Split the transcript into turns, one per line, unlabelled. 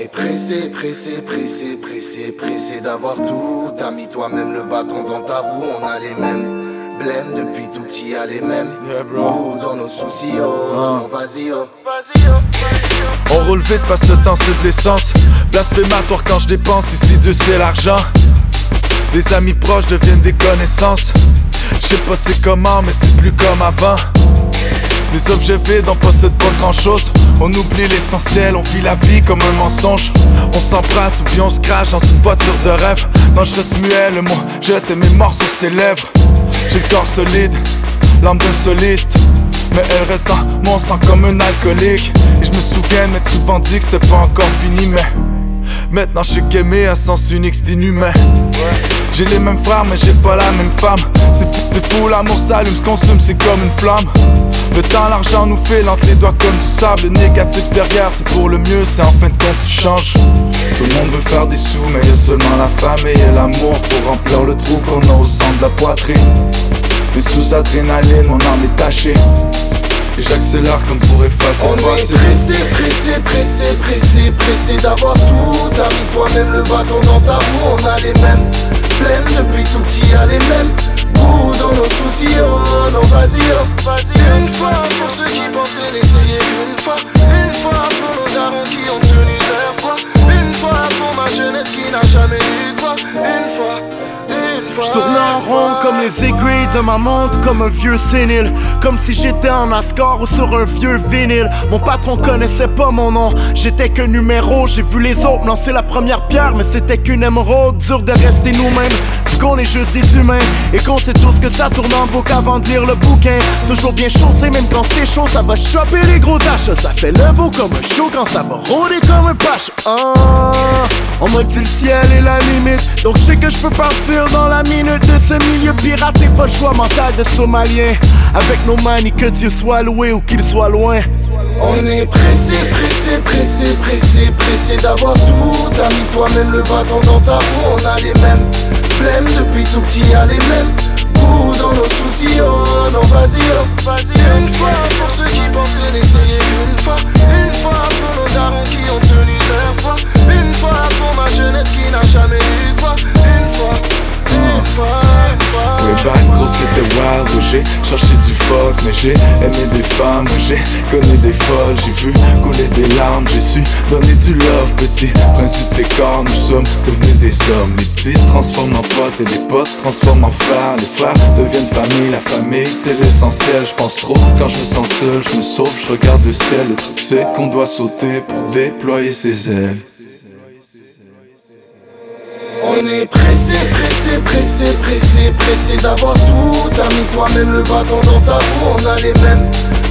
est pressé, pressé, pressé, pressé, pressé d'avoir tout. T'as mis toi-même le bâton dans ta roue, on a les mêmes. Blême depuis tout petit, y'a les mêmes. Oh, dans nos soucis, oh, non, vas-y, oh.
On roule vite parce que le temps c'est de l'essence. Blasphématoire quand je dépense, ici Dieu c'est l'argent. Les amis proches deviennent des connaissances. Je sais pas c'est comment mais c'est plus comme avant. Des objets vides on possède pas grand chose. On oublie l'essentiel, on vit la vie comme un mensonge. On s'embrasse ou bien on se crache dans une voiture de rêve. Non je reste muet, le mot jette mes morts sur ses lèvres. J'ai le corps solide, l'âme d'un soliste. Mais elle reste dans mon sang comme un alcoolique. Et je me souviens m'être souvent dit que c'était pas encore fini. Mais maintenant je sais qu'aimer à sens unique c'est inhumain. J'ai les mêmes frères mais j'ai pas la même femme. C'est fou, l'amour s'allume, se consume, c'est comme une flamme. Le temps, l'argent nous fait entre les doigts comme du sable. Le négatif derrière, c'est pour le mieux, c'est en fin de compte tu changes. Tout le monde veut faire des sous, mais y'a seulement la famille et l'amour pour remplir le trou qu'on a au centre de la poitrine. Mais sous adrénaline, mon âme est tachée. Et j'accélère comme pour effacer le passé.
On est pressé, pressé, pressé, pressé, pressé d'avoir tout. T'as mis toi-même le bâton dans ta roue, on a les mêmes. Blême depuis tout petit, y'a les mêmes. Goût dans nos soucis, oh non vas-y, oh. Une fois pour ceux qui pensaient l'essayer une fois. Une fois pour nos darons qui ont tenu leur foi. Une fois pour ma jeunesse qui n'a jamais eu de voix. Une fois, une fois.
Je tournais en rond comme les aiguilles de ma montre, comme un vieux sénile. Comme si j'étais en Ascar ou sur un vieux vinyle. Mon patron connaissait pas mon nom, j'étais qu'un numéro. J'ai vu les autres lancer la première pierre, mais c'était qu'une émeraude. Dur de rester nous-mêmes, vu qu'on est juste des humains. Et qu'on sait tous que ça tourne en boucle avant de lire le bouquin. Toujours bien chaussé, même quand c'est chaud, ça va choper les gros achats. Ça fait le beau comme un show quand ça va rôder comme un pache. On m'a dit le ciel est la limite, donc je sais que je peux partir dans la minute de ce milieu piraté. Pas le choix mental de Somalien. Avec nos manies, que Dieu soit loué ou qu'il soit loin.
On est pressé, pressé, pressé, pressé, pressé d'avoir tout. T'as mis toi-même le bâton dans ta roue, on a les mêmes. Blême depuis tout petit, y'a les mêmes. Goût dans nos soucis, oh non vas-y, oh. Une fois pour ceux qui pensaient l'essayer une fois. Une fois pour nos darons qui ont tenu leur foi. Une fois pour ma jeunesse qui n'a jamais eu de voix. Une fois, une fois, une fois.
Way back, gros c'était wild, où j'ai cherché du fuck. Mais j'ai aimé des femmes, j'ai connu des folles. J'ai vu couler des larmes, j'ai su donner du love. Petit prince du décor, nous sommes devenus des hommes. Les petits se transforment en potes et les potes se transforment en frères. Les frères deviennent famille, la famille c'est l'essentiel. Je pense trop quand je me sens seul, je me sauve, je regarde le ciel. Le truc c'est qu'on doit sauter pour déployer ses ailes.
On est pressé, pressé, pressé, pressé, pressé d'avoir tout. T'as mis toi-même le bâton dans ta roue, on a les mêmes.